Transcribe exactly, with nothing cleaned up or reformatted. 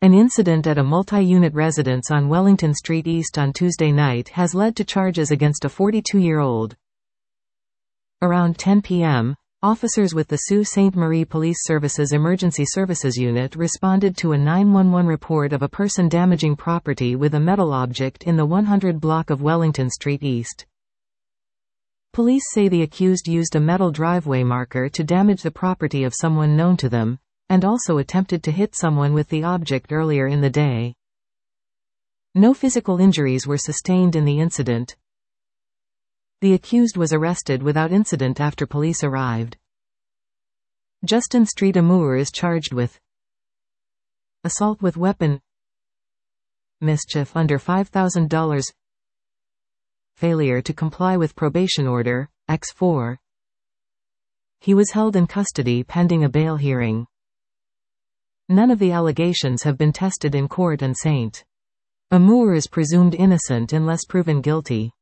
An incident at a multi-unit residence on Wellington Street East on Tuesday night has led to charges against a forty-two-year-old. Around ten p m, officers with the Sault Ste. Marie Police Services Emergency Services Unit responded to a nine one one report of a person damaging property with a metal object in the one hundred block of Wellington Street East. Police say the accused used a metal driveway marker to damage the property of someone known to them, and also attempted to hit someone with the object earlier in the day. No physical injuries were sustained in the incident. The accused was arrested without incident after police arrived. Justin Street Amour is charged with assault with weapon, mischief under five thousand dollars, failure to comply with probation order, by four. He was held in custody pending a bail hearing. None of the allegations have been tested in court and Saint Amour is presumed innocent unless proven guilty.